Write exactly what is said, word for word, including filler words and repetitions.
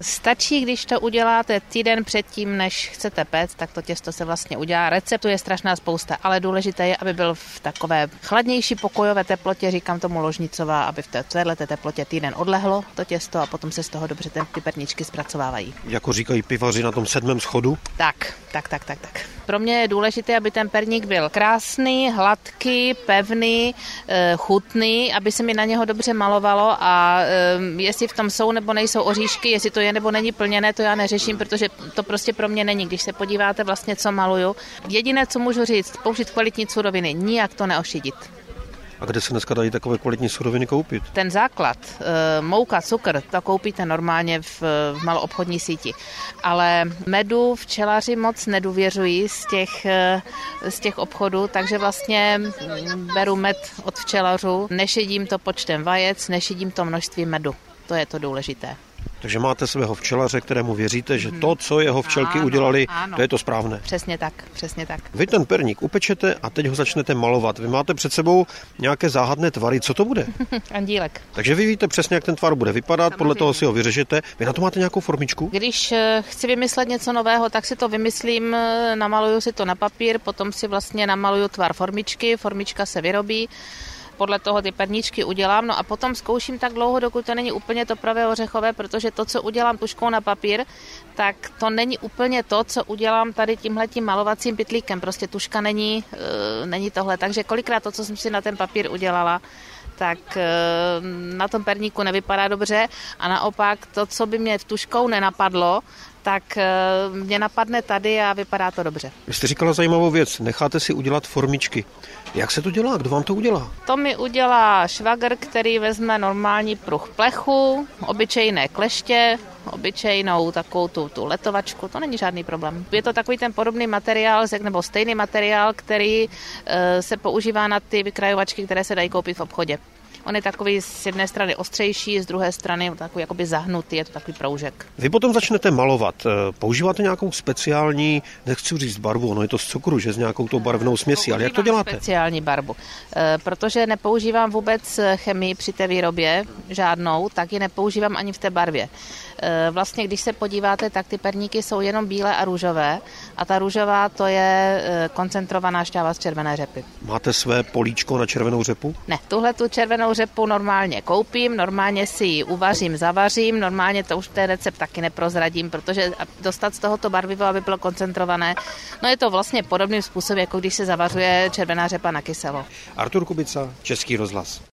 Stačí, když to uděláte týden předtím, než chcete péct, tak to těsto se vlastně udělá. Receptů je strašná spousta, ale důležité je, aby byl v takové chladnější pokojové teplotě, říkám tomu ložnicová, aby v téhle teplotě týden odlehlo to těsto a potom se z toho dobře ty perníčky zpracovávají. Jako říkají pivaři na tom sedmém schodu? Tak, tak, tak, tak, tak. Pro mě je důležité, aby ten perník byl krásný, hladký, pevný, chutný, aby se mi na něho dobře malovalo a jestli v tom jsou nebo nejsou oříšky, jestli to je nebo není plněné, to já neřeším, protože to prostě pro mě není. Když se podíváte vlastně, co maluju, jediné, co můžu říct, použít kvalitní suroviny, nijak to neošidit. A kde se dneska dají takové kvalitní suroviny koupit? Ten základ, mouka, cukr, to koupíte normálně v, v maloobchodní síti. Ale medu včelaři moc nedůvěřují z těch, z těch obchodů, takže vlastně beru med od včelařů, nešidím to počtem vajec, nešidím to množství medu. To je to důležité. Takže máte svého včelaře, kterému věříte, že to, co jeho včelky ano, udělali, ano. To je to správné. Přesně tak, přesně tak. Vy ten perník upečete a teď ho začnete malovat. Vy máte před sebou nějaké záhadné tvary. Co to bude? Andílek. Takže vy víte přesně, jak ten tvar bude vypadat, samozřejmě. Podle toho si ho vyřežete. Vy na to máte nějakou formičku? Když chci vymyslet něco nového, tak si to vymyslím, namaluju si to na papír, potom si vlastně namaluju tvar formičky, formička se vyrobí. Podle toho ty perníčky udělám, no a potom zkouším tak dlouho, dokud to není úplně to pravé ořechové, protože to, co udělám tužkou na papír, tak to není úplně to, co udělám tady tímhletím malovacím pytlíkem. Prostě tužka není, uh, není tohle. Takže kolikrát to, co jsem si na ten papír udělala, tak uh, na tom perníku nevypadá dobře a naopak to, co by mě tužkou nenapadlo, tak uh, mě napadne tady a vypadá to dobře. Vy jste říkala zajímavou věc, necháte si udělat formičky. Jak se to dělá? Kdo vám to udělá? To mi udělá švagr, který vezme normální pruh plechu, obyčejné kleště, obyčejnou takovou tu, tu letovačku, to není žádný problém. Je to takový ten podobný materiál, nebo stejný materiál, který e, se používá na ty vykrajovačky, které se dají koupit v obchodě. On je takový z jedné strany ostřejší, z druhé strany takový jakoby zahnutý, je to takový proužek. Vy potom začnete malovat. Používáte nějakou speciální, nechci říct barvu, ono je to z cukru, že s nějakou tou barvnou směsí, ale jak to děláte? Speciální barvu, protože nepoužívám vůbec chemii při té výrobě, žádnou, tak ji nepoužívám ani v té barvě. Vlastně, když se podíváte, tak ty perníky jsou jenom bílé a růžové a ta růžová to je koncentrovaná šťáva z červené řepy. Máte své políčko na červenou řepu? Ne, tuhle tu červenou řepu normálně koupím, normálně si ji uvařím, zavařím, normálně to už ten recept taky neprozradím, protože dostat z tohoto barviva, aby bylo koncentrované, no je to vlastně podobným způsobem, jako když se zavařuje červená řepa na kyselo. Artur Kubica, Český rozhlas.